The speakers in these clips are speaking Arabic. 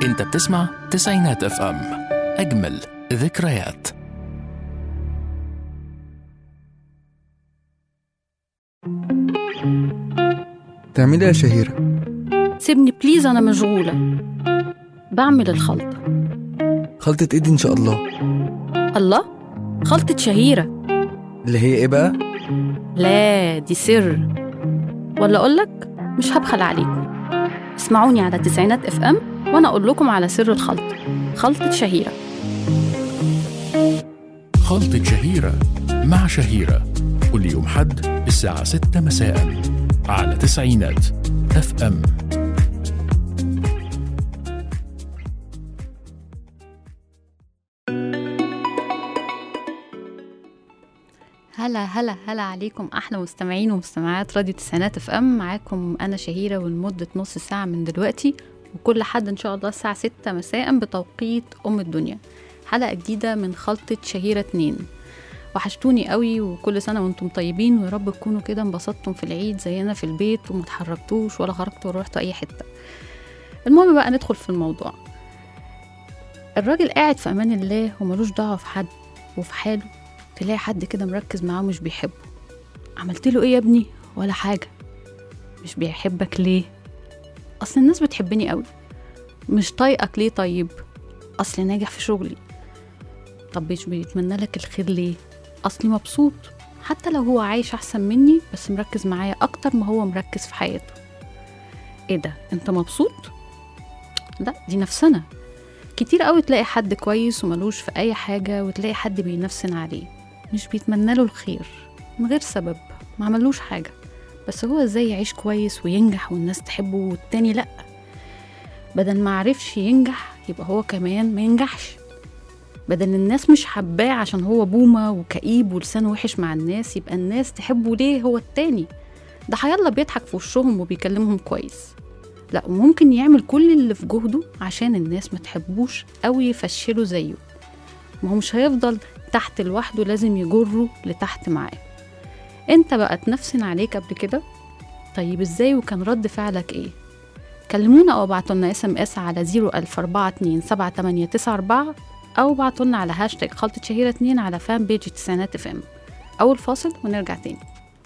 انت بتسمع تسعينات اف ام، اجمل ذكريات. تعملي يا شهيرة؟ سيبني بليز، أنا مشغولة بعمل الخلطة. خلطة ايه دي ان شاء الله؟ الله، خلطة شهيرة. اللي هي ايه بقى؟ لا دي سر، ولا أقولك مش هبخل عليكم. اسمعوني على تسعينات اف ام وأنا أقول لكم على سر الخلطة. خلطة شهيرة. خلطة شهيرة مع شهيرة كل يوم حد الساعة 6 مساء على تسعينات اف ام. هلا هلا هلا عليكم أحلى مستمعين ومستمعات راديو تسعينات اف ام. معاكم أنا شهيرة ولمدة نص ساعة من دلوقتي، وكل حد إن شاء الله الساعة 6 مساء بتوقيت أم الدنيا. حلقة جديدة من خلطة شهيرة 2. وحشتوني قوي، وكل سنة وانتم طيبين، ويا رب تكونوا كده انبسطتم في العيد زينا في البيت ومتحركتوش ولا خرجتوا ورحتوا أي حتة. المهم بقى ندخل في الموضوع. الراجل قاعد في أمان الله وملوش دعوة في حد وفي حاله، تلاقي حد كده مركز معاه مش بيحبه. عملت له ايه يا ابني؟ ولا حاجة. مش بيحبك ليه؟ أصل الناس بتحبني قوي. مش طايقك ليه؟ طيب أصل ناجح في شغلي. طب مش بيتمنى لك الخير ليه؟ أصلي مبسوط، حتى لو هو عايش أحسن مني بس مركز معايا أكتر ما هو مركز في حياته. إيه ده؟ أنت مبسوط؟ لا دي نفسنا. كتير قوي تلاقي حد كويس وملوش في أي حاجة، وتلاقي حد بينفسن عليه مش بيتمنى له الخير من غير سبب، ما عملوش حاجة، بس هو ازاي يعيش كويس وينجح والناس تحبه والتاني لأ. بدل ما عرفش ينجح يبقى هو كمان ما ينجحش. بدل الناس مش حباه عشان هو بومة وكئيب ولسانه وحش مع الناس، يبقى الناس تحبه ليه هو التاني ده حيالله بيضحك في وشهم وبيكلمهم كويس. لا، وممكن يعمل كل اللي في جهده عشان الناس ما تحبوش أو يفشله زيه. ما هو مش هيفضل تحت لوحده، لازم يجره لتحت معاه. انت بقى تنفسن عليك قبل كده؟ طيب ازاي وكان رد فعلك ايه؟ كلمونا او ابعتولنا SMS على 004278894 او بعتولنا على هاشتاج خلطة شهيرة 2 على فان بيج تسعينات اف ام. اول فاصل ونرجع تاني.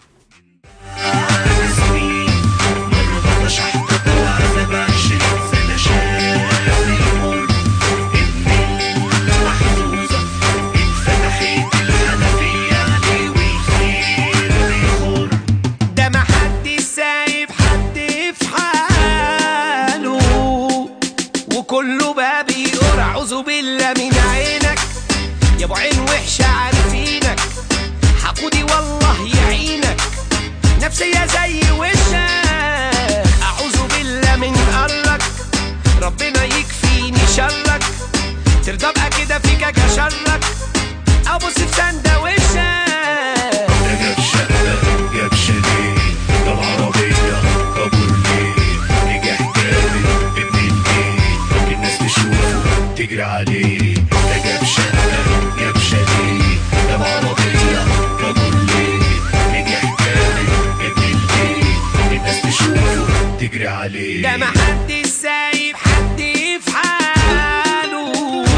كله بقى بيقول اعوذ بالله من عينك يا ابو عين وحشه عارفينك، حقودي والله يعينك، نفسيه زي وشك، اعوذ بالله من قرك، ربنا يكفيني شرك، ترضى بقى كده فيك شرك، ابص في سنده وشك. ده جاب شقه جاب شاليه جاب عربيه كابورليه نجح جامد ابن البيت الناس تشوفه تجري عليه. ده جاب شقه جاب شاليه جاب عربيه كابورليه نجح جامد ابن البيت الناس تشوفه تجري عليه. ده محدش سايب حد في حاله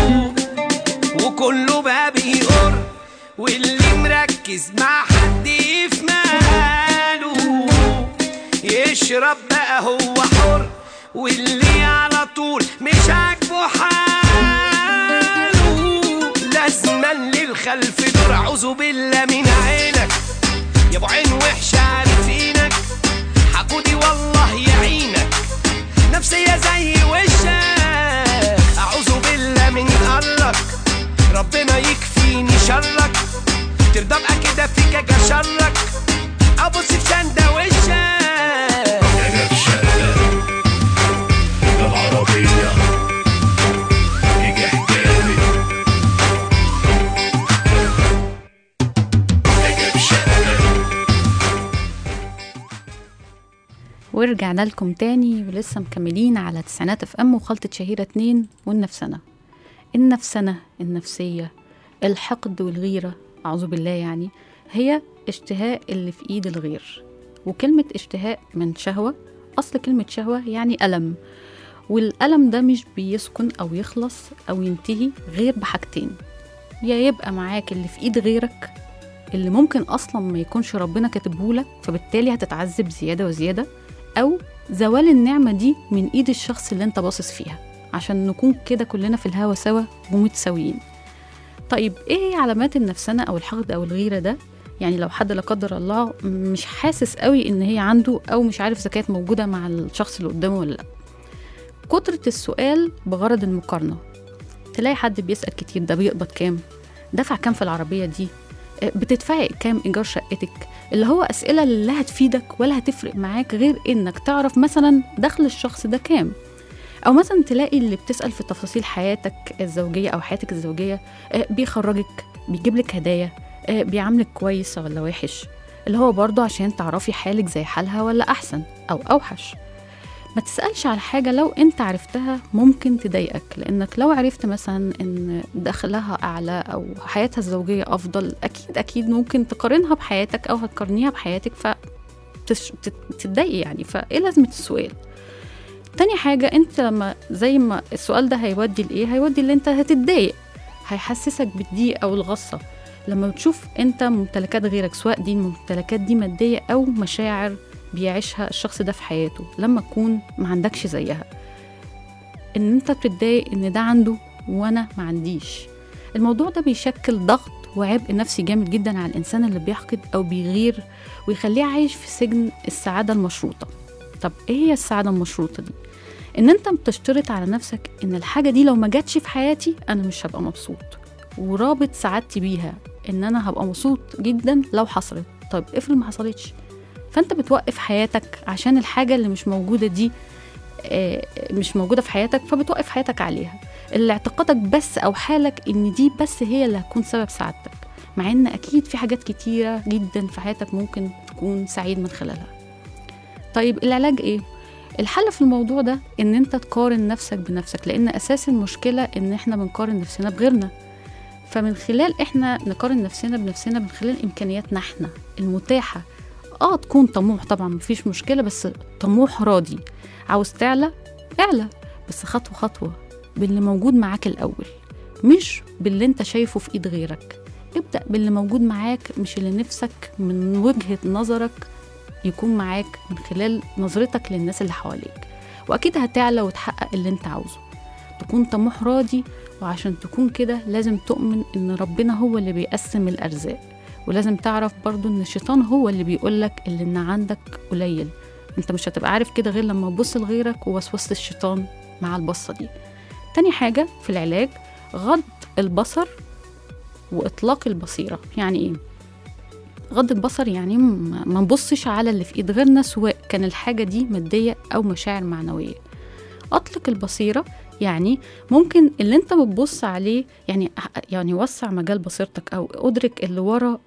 وكله بقى بيقر، واللي مركز مع حد في ماله يشرب بقى هو حر، واللي على طول مش عاجبه حاله لازما للخلف دور. اعوذ بالله من عينك يا ابو عين وحشه عارفينك، حقودي والله يعينك، نفسيه زي وشك، اعوذ بالله من قرك، ربنا يكفيني شرك، ترضى بقى كده فيك شرك، ابص في سنده وشك. ده جاب شقه جاب عربيه نجح جامد، ده جاب شقه. ورجعنا لكم تاني ولسه مكملين على تسعينات اف ام وخلطة شهيرة 2 والنفسنة. النفسية، الحقد والغيرة، أعوذ بالله، يعني هي اشتهاء اللي في ايد الغير. وكلمة اشتهاء من شهوة، أصل كلمة شهوة يعني ألم، والألم ده مش بيسكن أو يخلص أو ينتهي غير بحاجتين: يا يبقى معاك اللي في إيد غيرك اللي ممكن أصلا ما يكونش ربنا كاتبهولك، فبالتالي هتتعذب زيادة وزيادة، أو زوال النعمة دي من إيد الشخص اللي انت باصص فيها، عشان نكون كده كلنا في الهوا سوا ومتساويين. طيب ايه هي علامات النفسنة أو الحقد أو الغيرة ده؟ يعني لو حد لا قدر الله مش حاسس قوي ان هي عنده، او مش عارف اذا كانت موجودة مع الشخص اللي قدامه ولا لا. كترة السؤال بغرض المقارنة، تلاقي حد بيسأل كتير: ده بيقبض كام؟ دفع كام في العربية دي؟ بتدفعي كام إيجار شقتك؟ اللي هو أسئلة لا هتفيدك ولا هتفرق معاك غير إنك تعرف مثلا دخل الشخص ده كام. أو مثلا تلاقي اللي بتسأل في تفاصيل حياتك الزوجية أو حياتك الزوجية: بيخرجك، بيجيب لك هدايا، بيعاملك كويس ولا وحش، اللي هو برضو عشان تعرفي حالك زي حالها ولا أحسن أو أوحش. ما تسألش على حاجة لو انت عرفتها ممكن تضايقك، لأنك لو عرفت مثلا ان دخلها أعلى أو حياتها الزوجية أفضل، أكيد ممكن تقارنها بحياتك أو هتقارنيها بحياتك فتتضايقي يعني. فإيه لازمة السؤال؟ تاني حاجة، انت لما زي ما السؤال ده هيودي لإيه؟ هيودي اللي انت هتتضايق، هيحسسك بالضيق أو الغصة لما بتشوف انت ممتلكات غيرك، سواء دي الممتلكات دي مادية أو مشاعر بيعيشها الشخص ده في حياته، لما تكون ما عندكش زيها، ان انت بتتضايق ان ده عنده وانا ما عنديش. الموضوع ده بيشكل ضغط وعبء نفسي جامد جدا على الانسان اللي بيحقد او بيغير، ويخليه عايش في سجن السعادة المشروطة. طب ايه هي السعادة المشروطة دي؟ ان انت بتشترط على نفسك ان الحاجة دي لو ما جاتش في حياتي انا مش هبقى مبسوط، ورابط سعادتي بيها ان انا هبقى مبسوط جدا لو حصلت. طيب افرض ما حصلتش، فانت بتوقف حياتك عشان الحاجة اللي مش موجودة دي مش موجودة في حياتك، فبتوقف حياتك عليها، اللي اعتقادك بس او حالك ان دي بس هي اللي هتكون سبب سعادتك، مع ان اكيد في حاجات كتيرة جدا في حياتك ممكن تكون سعيد من خلالها. طيب العلاج ايه؟ الحل في الموضوع ده ان انت تقارن نفسك بنفسك، لان اساس المشكلة ان احنا بنقارن نفسنا بغيرنا. فمن خلال احنا نقارن نفسنا بنفسنا من خلال امكانياتنا احنا المتاحة، تكون طموح طبعا مفيش مشكلة، بس طموح راضي. عاوز تعلى اعلى، بس خطوة خطوة باللي موجود معاك الأول، مش باللي انت شايفه في ايد غيرك. ابدأ باللي موجود معاك، مش اللي نفسك من وجهة نظرك يكون معاك من خلال نظرتك للناس اللي حواليك، وأكيد هتعلى وتحقق اللي انت عاوزه. تكون طموح راضي، وعشان تكون كده لازم تؤمن ان ربنا هو اللي بيقسم الأرزاق، ولازم تعرف برضو ان الشيطان هو اللي بيقولك اللي ان عندك قليل. انت مش هتبقى عارف كده غير لما تبص لغيرك ووسوسة الشيطان مع البصة دي. تاني حاجة في العلاج غض البصر وإطلاق البصيرة. يعني ايه غض البصر؟ يعني ما نبصش على اللي في ايد غيرنا، سواء كان الحاجة دي مادية او مشاعر معنوية. اطلق البصيرة يعني ممكن اللي انت بتبص عليه، يعني وسع مجال بصيرتك، او ادرك اللي ورا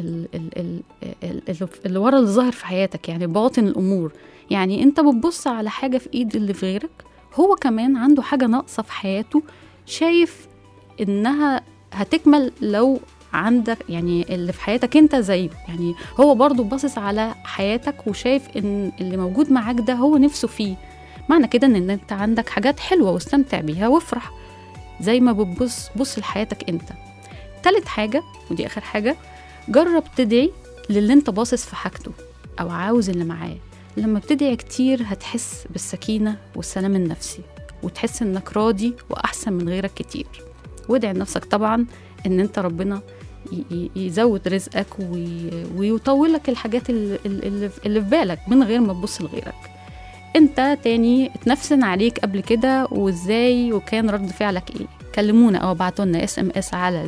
اللي ورا اللي ظاهر في حياتك، يعني باطن الامور. يعني انت بتبص على حاجة في ايد اللي في غيرك، هو كمان عنده حاجة ناقصة في حياته، شايف انها هتكمل لو عندك، يعني اللي في حياتك انت زيه. يعني هو برضو باصص على حياتك وشايف ان اللي موجود معاك ده هو نفسه فيه. معنى كده ان انت عندك حاجات حلوة واستمتع بيها وافرح زي ما بص لحياتك انت. تالت حاجة ودي اخر حاجة، جرب تدعي للي انت باصص في حاجته او عاوز اللي معاه. لما بتدعي كتير هتحس بالسكينة والسلام النفسي، وتحس انك راضي واحسن من غيرك كتير. وادعي لنفسك طبعا ان انت ربنا يزود رزقك ويطولك الحاجات اللي في بالك من غير ما تبص لغيرك. انت تاني اتنفسن عليك قبل كده وازاي، وكان رد فعلك ايه؟ كلمونا او ابعتولنا SMS على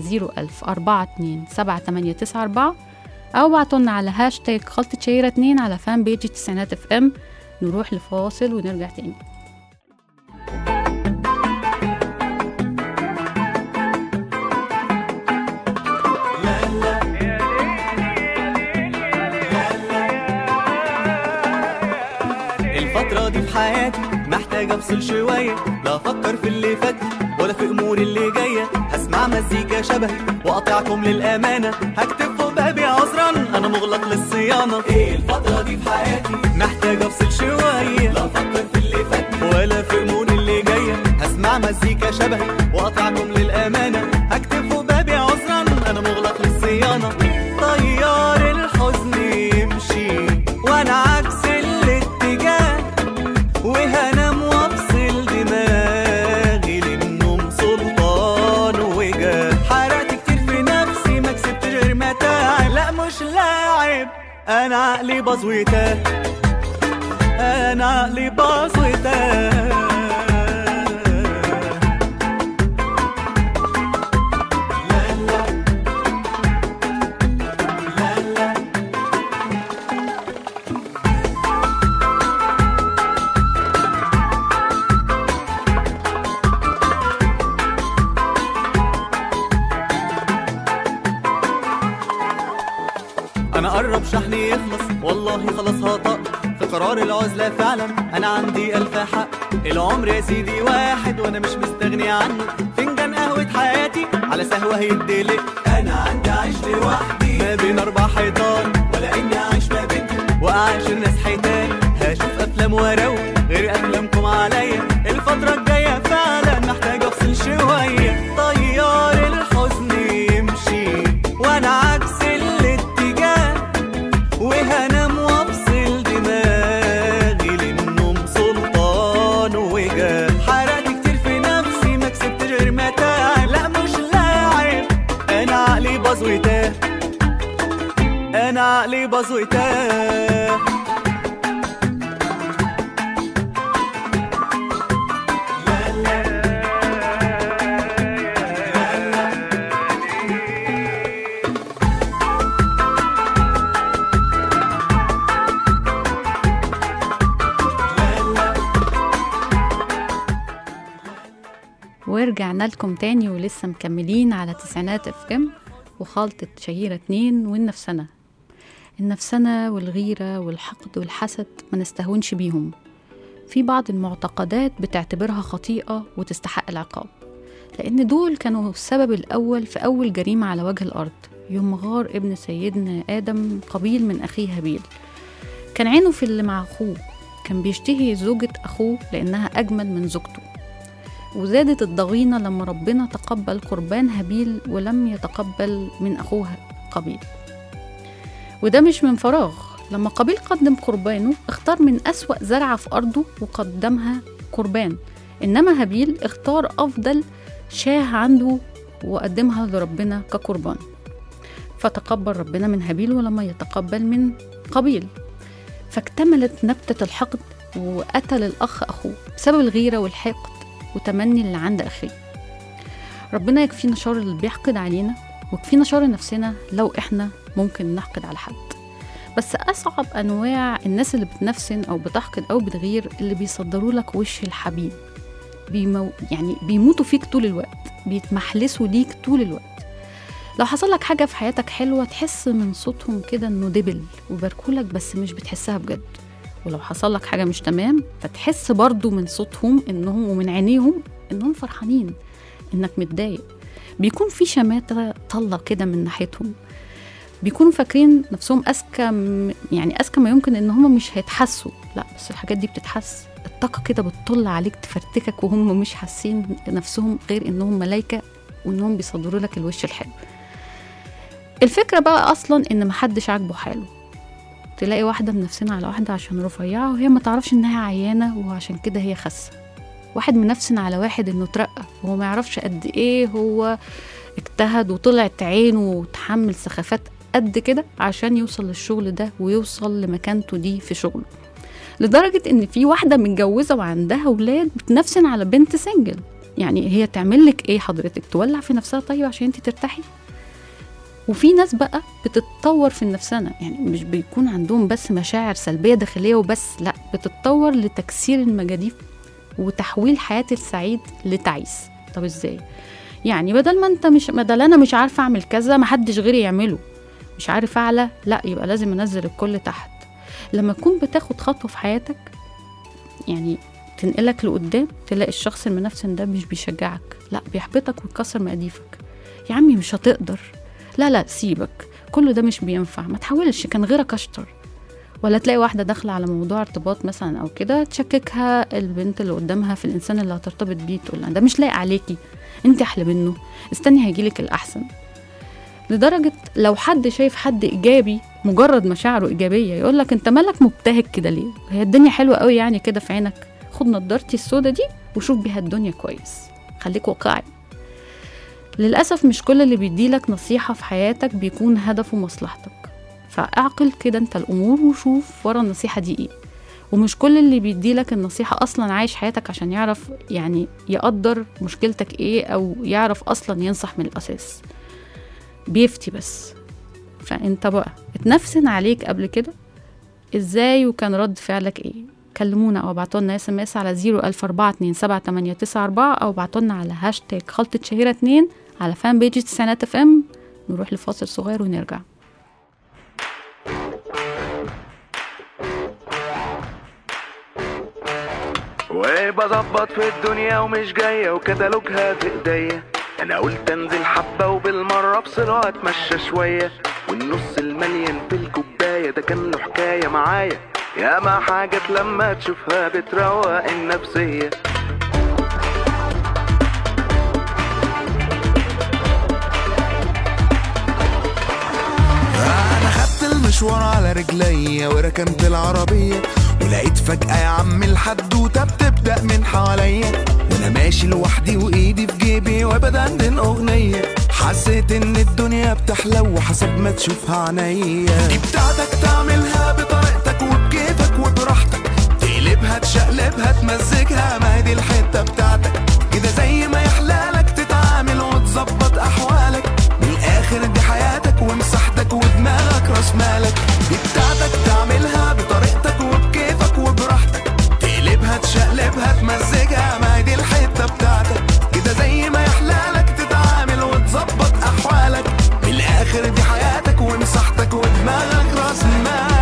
010427894، او ابعتولنا على هاشتاج خلطة شهيرة 2 على فان بيج تسعينات FM. نروح لفاصل ونرجع تاني. الفترة دي في حياتي محتاج افصل شوية، لا افكر في اللي فات ولا في اموري اللي جاية. هسمع مزيكا شبهي واقطعكم للامانة، هكتب فوق بابي عذرا انا مغلق للصيانة. ايه الفترة دي في حياتي محتاج افصل شوية، لا افكر في اللي فات ولا في اموري اللي شبهي وقطعكم للأمانة، هكتب فوق بابي عذرا أنا مغلق للصيانة. طيار الحزن يمشي وأنا عكس الاتجاه، وهنام وافصل دماغي للنوم سلطان وجاه. حرقت كتير في نفسي ما كسبت غير متاع، لا مش لاعب أنا عقلي باظ وتاه، أنا عقلي باظ وتاه. أنا قرب شحني يخلص والله خلاص هطق، في قرار العزلة فعلا أنا عندي ألف حق. العمر يا سيدي واحد وأنا مش مستغني عنه، فنجان قهوة حياتي على سهوة هيدلق. أنا عندي عيش لوحدي ما بين 4 حيطان، ولا إني عايش ما بينهم وأعيش الناس حيتان. هشوف أفلام وأروق غير أفلامكم عليا، الفترة الجاية فعلا محتاج أفصل شوية. طيار الحزن يمشي وأنا عكس الاتجاه، وهنام وافصل دماغي للنوم سلطان وجاه. حرقت كتير في نفسي ما كسبت غير متاع، لا مش لاعب أنا عقلي باظ وتاه، أنا عقلي باظ وتاه. ورجعنا لكم تاني ولسه مكملين على تسعينات اف ام وخلطة شهيرة 2 والنفسنة. النفسنة والغيرة والحقد والحسد ما نستهونش بيهم، في بعض المعتقدات بتعتبرها خطيئة وتستحق العقاب، لأن دول كانوا السبب الأول في أول جريمة على وجه الأرض يوم غار ابن سيدنا آدم قبيل من أخيه هابيل. كان عينه في اللي مع أخوه، كان بيشتهي زوجة أخوه لأنها أجمل من زوجته، وزادت الضغينة لما ربنا تقبل قربان هابيل ولم يتقبل من أخوه قابيل. وده مش من فراغ، لما قابيل قدم قربانه اختار من أسوأ زرعة في أرضه وقدمها قربان، إنما هابيل اختار أفضل شاه عنده وقدمها لربنا كقربان، فتقبل ربنا من هابيل ولما يتقبل من قابيل، فاكتملت نبتة الحقد وقتل الأخ أخوه بسبب الغيرة والحقد وتمني اللي عند أخيه. ربنا يكفينا شر اللي بيحقد علينا ويكفينا شر نفسنا لو إحنا ممكن نحقد على حد. بس أصعب أنواع الناس اللي بتنفسن أو بتحقد أو بتغير اللي بيصدروا لك وش الحبيب، يعني بيموتوا فيك طول الوقت، بيتمحلسوا ليك طول الوقت. لو حصل لك حاجة في حياتك حلوة تحس من صوتهم كده إنه دبل وباركولك، بس مش بتحسها بجد. ولو حصل لك حاجة مش تمام فتحس برضو من صوتهم إنهم ومن عينيهم إنهم فرحانين إنك متضايق. بيكون في شماتة طلة كده من ناحيتهم، بيكونوا فاكرين نفسهم أذكى، يعني أذكى ما يمكن إن هم مش هيتحسوا. لا، بس الحاجات دي بتتحس، الطاقة كده بتطل عليك تفرتكك وهم مش حاسين نفسهم غير إنهم ملايكة وإنهم بيصدروا لك الوش الحلو. الفكرة بقى أصلا إن محدش عاجبه حاله. تلاقي واحدة منفسنة على واحدة عشان رفيعة وهي ما تعرفش إنها عيانة وعشان كده هي خاسة. واحد منفسن على واحد إنه ترقى وهو ما يعرفش قد إيه هو اجتهد وطلعت عينه وتحمل سخافات قد كده عشان يوصل للشغل ده ويوصل لمكانته دي في شغله. لدرجة إن في واحدة متجوزة وعندها أولاد بتنفسن على بنت سنجل. يعني هي تعمل لك إيه حضرتك؟ تولع في نفسها طيب عشان أنت ترتاحي؟ وفي ناس بقى بتتطور في النفسانة، يعني مش بيكون عندهم بس مشاعر سلبية داخلية وبس، لا، بتتطور لتكسير المجاديف وتحويل حياة السعيد لتعيس. طب ازاي؟ يعني بدل انا مش عارفة اعمل كذا ما حدش غيري يعمله، مش عارف اعلى، لا يبقى لازم انزل الكل تحت. لما تكون بتاخد خطوة في حياتك يعني تنقلك لقدام، تلاقي الشخص المنفسن ده مش بيشجعك، لا بيحبطك ويكسر مقاديفك. يا عمي مش هتقدر، لا سيبك، كل ده مش بينفع، ما تحاولش، كان غيرك اشطر. ولا تلاقي واحدة داخلة على موضوع ارتباط مثلا أو كده تشككها البنت اللي قدامها في الإنسان اللي هترتبط بيه، تقول لها ده مش لايق عليكي، انت أحلى منه، استني هيجيلك الأحسن. لدرجة لو حد شايف حد إيجابي مجرد مشاعره إيجابية يقولك انت مالك مبتهج كده ليه، هي الدنيا حلوة قوي يعني كده في عينك، خد نضارتي السودة دي وشوف بيها الدنيا كويس، خليك واقعي. للأسف مش كل اللي بيديلك نصيحة في حياتك بيكون هدفه مصلحتك، فاعقل كده انت الأمور وشوف ورا النصيحة دي ايه. ومش كل اللي بيديلك النصيحة أصلا عايش حياتك عشان يعرف يعني يقدر مشكلتك ايه أو يعرف أصلا ينصح من الأساس، بيفتي بس. فانت بقى اتنفسن عليك قبل كده ازاي وكان رد فعلك ايه؟ كلمونا او ابعتولنا SMS على 014278994 او ابعتولنا على هاشتاج خلطة شهيرة 2 على فان بيج تسعينات FM. نروح لفاصل صغير ونرجع. وبظبط في الدنيا ومش جاية وكتالوجها في ايديا، انا قلت انزل حبة وبالمرة افصل واتمشى شوية، والنص المليان في الكوباية ده كان له حكاية معايا، يا ما حاجات لما تشوفها بتروق النفسية. انا خدت المشوار على رجليا وركنت العربية، ولقيت فجأة يا عم الحدوتة بتبدأ من حواليا، وانا ماشي لوحدي وايدي في جيبي وبدندن اغنية، حسيت ان الدنيا بتحلو حسب ما تشوفها عينيا. دي بتاعتك تعملها بطريقتك وبكيفك وبراحتك، تقلبها تشقلبها تمزجها، ما هي دي الحتة بتاعتك كده زي ما يحلالك تتعامل وتظبط احوالك، من الاخر دي حياتك ومساحتك ودماغك راس مالك. دي بتاعتك تعملها بطريقتك وبكيفك وبراحتك، تقلبها تشقلبها تمزجها، ما هي دي الحتة بتاعتك كده زي ما يحلالك تتعامل وتظبط احوالك، من الاخر دي حياتك ومساحتك ودماغك راس مالك.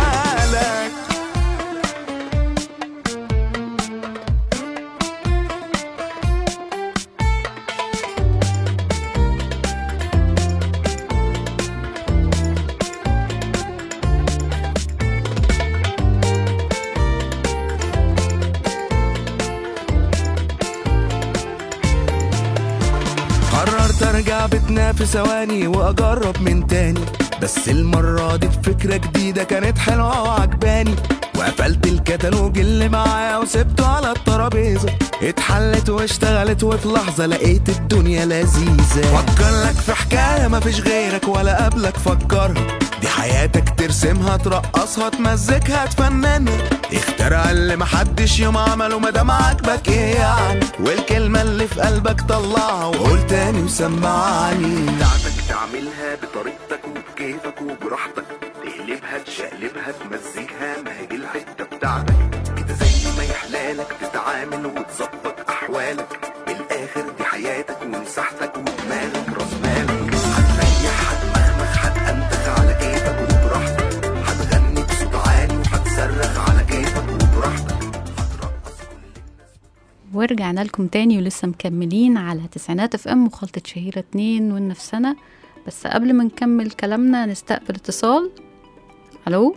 ارجع بيتنا في ثواني واجرب من تاني، بس المرة دي بفكرة جديدة كانت حلوة وعجباني، وقفلت الكتالوج اللي معايا وسبته على الترابيزة، اتحلت واشتغلت وفي لحظة لقيت الدنيا لذيذة. فكر لك في حكاية مفيش غيرك ولا قبلك فكرها، دي حياتك ترسمها ترقصها تمزكها تفننها، اخترع اللي محدش يوم عمله مادام عاجبك ايه يعني، والكلمة اللي في قلبك طلعها وقول تاني وسمعني. بتاعتك تعملها بطريقتك وبكيفك وبراحتك، تقلبها تشقلبها تمزجها، ما هي دي الحتة بتاعتك كده زي ما يحلالك تتعامل وتظبط احوالك، بالاخر دي حياتك ومساحتك ودماغك راس مالك. هتريح هتمخمخ هتأنتخ على كيفك وبراحتك، هتغني بصوت عالي وهتصرخ على كيفك وبراحتك، هترقص كل الناس. ورجعنا لكم تاني ولسه مكملين على تسعينات FM وخلطة شهيرة 2 والنفسنة. بس قبل ما نكمل كلامنا نستقبل اتصال. الو.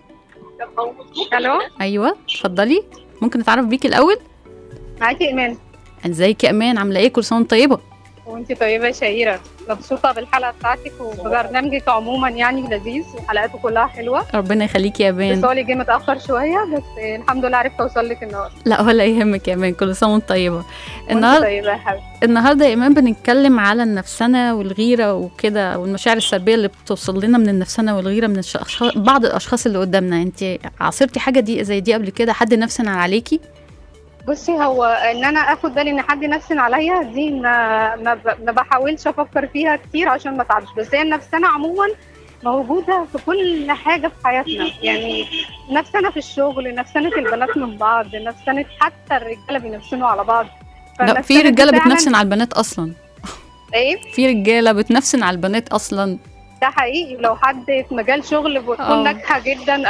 الو. ايوه اتفضلي، ممكن نتعرف بيكي الاول؟ معاكي ايمان. ازيك يا امان، عامله ايه؟ كل سنه وانت طيبه. وانتي طيبه يا شهيره، مبسوطه بالحلقه بتاعتك وبرنامجك عموما، يعني لذيذ وحلقاته كلها حلوه. ربنا يخليكي يا امان. اتصالي جه متاخر شويه بس الحمد لله عرفت اوصل لك النهارده. لا ولا يهمك يا امان، كل سنه وانت طيبه. طيبه يا حبيبتي. النهارده يا ايمان بنتكلم على النفسنه والغيره وكده، والمشاعر السلبيه اللي بتوصل لنا من النفسنه والغيره من بعض الاشخاص اللي قدامنا. انت عاصرتي حاجه دي زي دي قبل كده؟ حد نفسن عليكي؟ بصي، هو ان انا اخد بالي ان حد نفسن عليا دي ما بحاولش افكر فيها كتير عشان ما اتعبش، بس هي النفسنه عموما موجوده في كل حاجه في حياتنا، يعني نفسنا في الشغل، نفسنه البنات من بعض، نفسنه حتى الرجاله بينفسنوا على بعض. لا في رجاله بتنفسن على البنات اصلا. ايه؟ في رجاله بتنفسن على البنات اصلا. ده حقيقي، لو حد في مجال شغل بتكون ناجحه جدا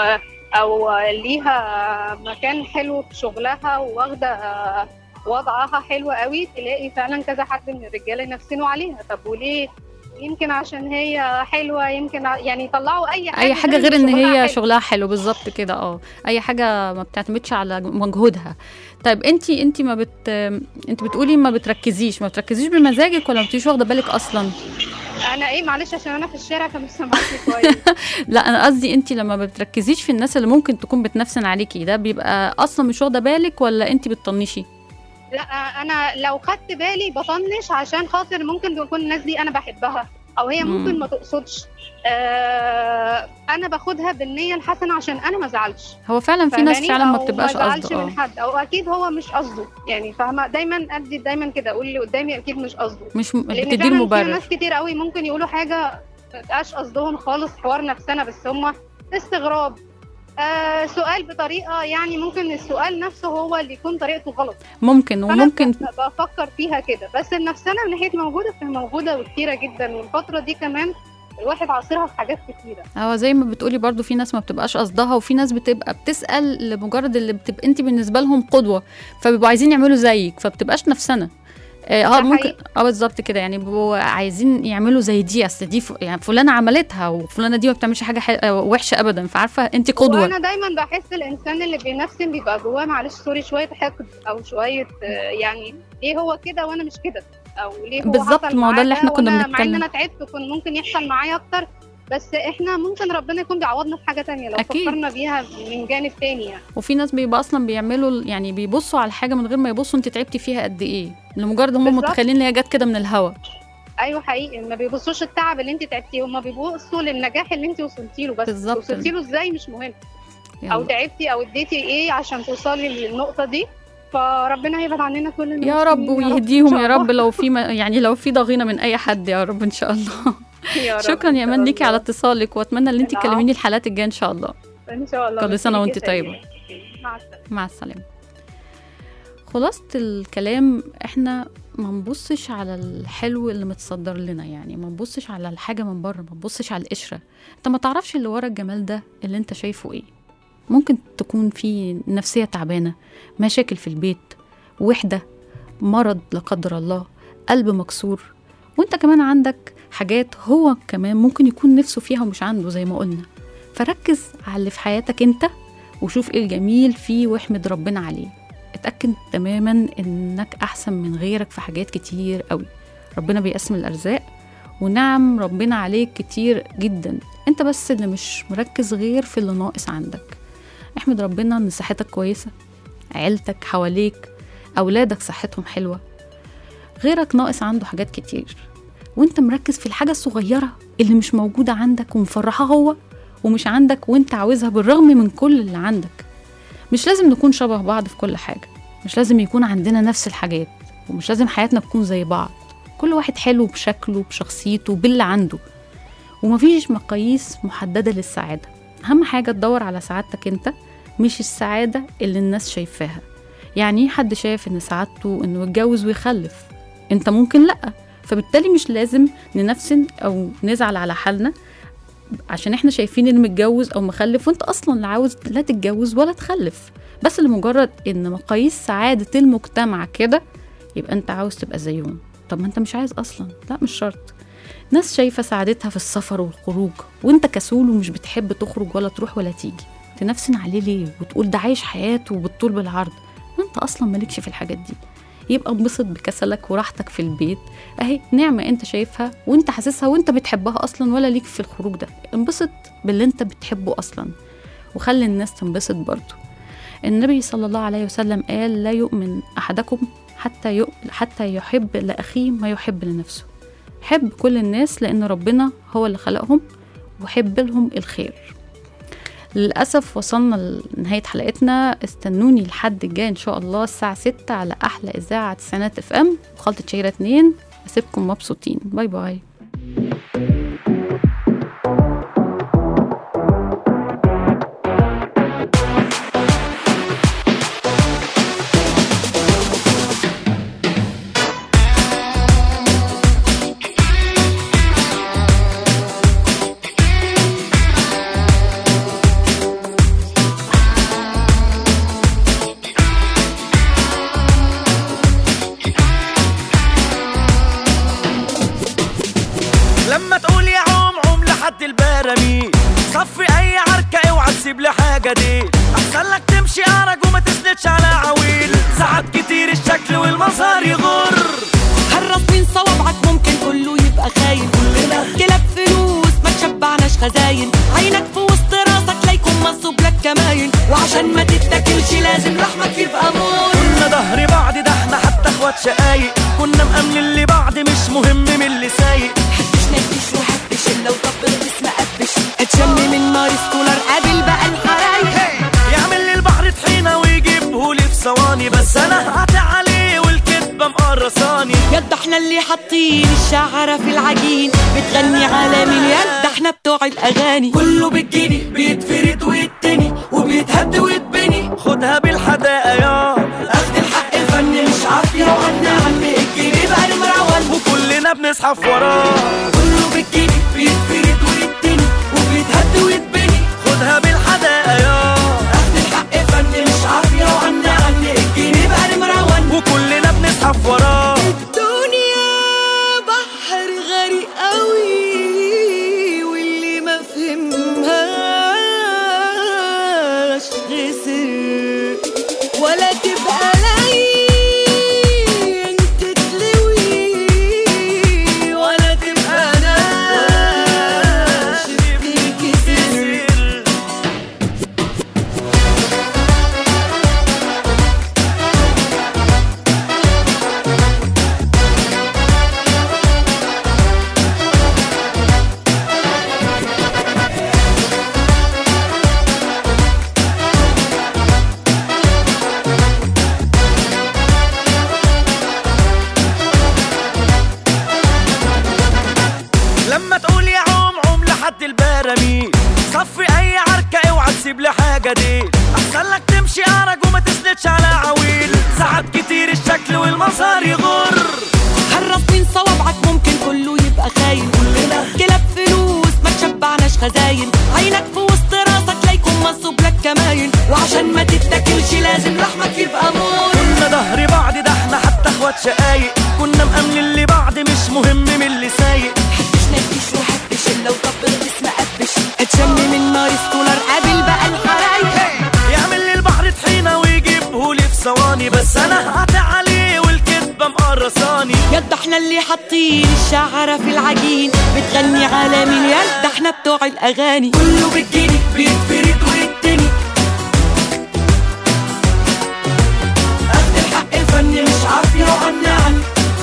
او ليها مكان حلو في شغلها واخده وضعها حلو قوي، تلاقي فعلا كذا حد من الرجاله ينفسنوا عليها. طب وليه يمكن عشان هي حلوه، يمكن يعني يطلعوا اي حاجه غير ان هي شغلها حلو. بالظبط كده. اي حاجه ما بتعتمدش على مجهودها. طيب انت ما انت بتقولي ما بتركزيش بمزاجك، ولا ما بتبقيش واخده بالك اصلا؟ انا معلش عشان انا في الشارع فمش سامعاكي كويس. لا انا قصدي انت لما ما بتركزيش في الناس اللي ممكن تكون بتنفسن عليكي، ده بيبقى اصلا مش واخده بالك ولا انت بتطنشي؟ لا انا لو خدت بالي بطنش، عشان خاطر ممكن تكون الناس دي انا بحبها او هي ممكن ما تقصدش. انا باخدها بالنيه الحسنه عشان انا ما ازعلش. هو فعلا في ناس فعلا ما بتبقاش قصده من حد، او اكيد هو مش قصده، يعني فاهمه. دايما كده اقول اللي قدامي اكيد مش قصده، مش بتدي المبرر. في ناس كتير قوي ممكن يقولوا حاجه ما تبقاش قصدهم خالص، حوار نفسنا، بس هم استغراب. سؤال بطريقه، يعني ممكن السؤال نفسه هو اللي يكون طريقته غلط، ممكن. وممكن بفكر فيها كده. بس النفسنا من ناحيه موجوده وكتيره جدا، والفتره دي كمان الواحد عاصرها في حاجات كتيره. هو زي ما بتقولي برضو في ناس ما بتبقاش قصدها، وفي ناس بتبقى بتسال لمجرد اللي بتبقى انت بالنسبه لهم قدوه، فبيبقوا عايزين يعملوا زيك، فبتبقاش نفسنا. ممكن بالظبط كده، يعني بيبقوا عايزين يعملوا زي دي، اصل دي يعني فلانه عملتها، وفلانه دي ما بتعملش حاجه وحشه ابدا، فعارفه انت قدوه. وانا دايما بحس الانسان اللي بينفسن بيبقى جواه معلش سوري شويه حقد، او شويه يعني ليه هو كده وانا مش كده، او ليه هو بالظبط. ما هو ده اللي احنا كنا بنتكلم، مع ان انا تعبت وكان ممكن يحصل معايا اكتر، بس احنا ممكن ربنا يكون بيعوضنا في حاجه تانية لو أكيد. فكرنا بيها من جانب تاني يعني. وفي ناس بيبقى اصلا بيعملوا يعني بيبصوا على الحاجه من غير ما يبصوا انت تعبتي فيها قد ايه، لمجرد هم متخيلين ان هي جت كده من الهوا. ايوه حقيقي، ما بيبصوش التعب اللي انت تعبتيه، هم بيبصوا للنجاح اللي انت وصلتي له بس. وصلتي له ازاي مش مهم، او تعبتي او اديتي ايه عشان توصلي للنقطه دي. فربنا هيبعد عننا كل المسلمين يا رب، ويهديهم يا رب. لو في يعني لو في ضغينه من اي حد يا رب ان شاء الله. شكرا يا امان ليكي على اتصالك، واتمنى ان انت تكلميني الحلقات الجايه ان شاء الله. ان شاء الله. كل سنه وانت طيبه. مع السلامه. خلاصه الكلام، احنا ما نبصش على الحلو اللي متصدر لنا، يعني ما نبصش على الحاجه من بره، ما نبصش على القشره. انت ما تعرفش اللي ورا الجمال ده اللي انت شايفه ايه. ممكن تكون في نفسيه تعبانه، مشاكل في البيت، وحده، مرض لا قدر الله، قلب مكسور، وانت كمان عندك حاجات هو كمان ممكن يكون نفسه فيها ومش عنده زي ما قلنا. فركز على اللي في حياتك انت، وشوف ايه الجميل فيه واحمد ربنا عليه. اتأكد تماما انك احسن من غيرك في حاجات كتير قوي. ربنا بيقسم الارزاق، ونعم ربنا عليك كتير جدا، انت بس اللي مش مركز غير في اللي ناقص عندك. احمد ربنا ان صحتك كويسة، عيلتك حواليك، اولادك صحتهم حلوة، غيرك ناقص عنده حاجات كتير، وانت مركز في الحاجة الصغيرة اللي مش موجودة عندك ومفرحة هو ومش عندك، وانت عاوزها بالرغم من كل اللي عندك. مش لازم نكون شبه بعض في كل حاجة، مش لازم يكون عندنا نفس الحاجات، ومش لازم حياتنا تكون زي بعض. كل واحد حلو بشكله بشخصيته باللي عنده، ومفيش مقاييس محددة للسعادة. أهم حاجة تدور على سعادتك انت، مش السعادة اللي الناس شايفاها. يعني حد شايف ان سعادته انه يتجوز ويخلف، انت ممكن لأ، فبالتالي مش لازم ننفسن او نزعل على حالنا عشان احنا شايفين انه متجوز او مخلف، وانت اصلا لا عاوز لا تتجوز ولا تخلف، بس لمجرد ان مقاييس سعادة المجتمع كده يبقى انت عاوز تبقى زيهم. طب ما انت مش عايز اصلا، لا مش شرط. ناس شايفة سعادتها في السفر والخروج، وانت كسول ومش بتحب تخرج ولا تروح ولا تيجي، تنفسن عليه ليه وتقول ده عايش حياته بالطول بالعرض؟ ما انت اصلا مالكش في الحاجات دي. يبقى انبسط بكسلك وراحتك في البيت، اهي نعمة انت شايفها وانت حاسسها وانت بتحبها اصلا، ولا ليك في الخروج ده. انبسط باللي انت بتحبه اصلا، وخلي الناس تنبسط برضو. النبي صلى الله عليه وسلم قال لا يؤمن احدكم حتى يحب لأخيه ما يحب لنفسه. حب كل الناس لان ربنا هو اللي خلقهم، وحب لهم الخير. للأسف وصلنا لنهاية حلقتنا. استنوني لحد الجاي إن شاء الله الساعة 6 على أحلى إذاعة تسعينات FM وخلطة شهيرة 2. أسيبكم مبسوطين. باي باي. دي احسن لك تمشي ارج وما تسندش على عويل. ساعات كتير الشكل والمظهر يغر. حرص من صوابعك ممكن كله يبقى خاين. كلنا كلاب فلوس ما تشبعناش خزاين. عينك في وسط راسك لا يكون منصوب لك كماين. وعشان ما تتاكلش لازم لحمك يبقى مول. كنا ظهر بعض ده احنا حتى اخوات شقايق. كنا مأمنين لبعض مش مهم من اللي سايق. حدش نكش وحدش الا وطبل اسم قبش. اتشم من نار سكولر قابل بقى الحرايق. يعمل لي البحر طحينه ويجيبهولي في ثواني. بس انا هقطع عليه والكدبه مقرصاني. يد احنا اللي حاطين الشعره في العجين. بتغني على مليان ده احنا بتوع الاغاني. كله بالجني بيتفرد ويتني وبيتهد ويتبني. خدها بالحداقه يا اخد الحق الفني مش عافيه. وعنا عم الجني بقى المروان وكلنا بنزحف وراه. كله بالجني بيتفرد ويتني وبيتهد ويتبني. خدها بالحداقه يا اخد الحق الفني مش عافيه. وعنا عم الجني بقى المروان وكلنا بنزحف وراه. الدنيا بحر غريق قوي واللي ما فهمهاش خسر. ولا تبقى لين تتلوي ولا تبقى ناش تنكسر. لما تقول يا عوم عوم لحد البراميل. صفي اي عركه اوعى تسيب لي حاجه دي احسن لك تمشي ارج وما تسندش على عويل. ساعات كتير الشكل والمظهر يغر. حرص من صوابعك ممكن كله يبقى خاين. كلنا كلاب فلوس ما تشبعناش خزاين. عينك في وسط راسك لا يكون منصوب لك كماين. وعشان ما تتاكلش لازم لحمك يبقى مول. كنا ظهر بعض ده احنا حتى اخوات شقايق. كنا مأمنين لبعض مش مهم من اللي سايق. حدش نكش وحدش الا وطبل اسم قبش. اتشم من نار سكولر قابل بقى الحرايق. يعمل لي البحر طحينه ويجيبهولي في ثواني. بس انا هقطع عليه والكدبه مقرصاني. يد احنا اللي حاطين الشعره في العجين. بتغني على مليان ده احنا بتوع الاغاني. كله بالجني بيتفرد ويتني. اخد الحق الفني مش عافيه. وعنا عن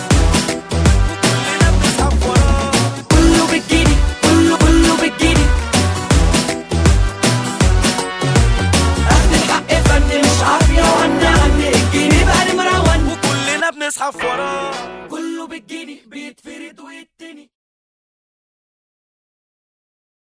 وكلنا بنزحف وراه. كله بالجني كله بالجني. اخد الحق الفني مش عافيه. وعنا عن الجني بقى المروان وكلنا بنزحف وراه. كله بالجني بيتفرد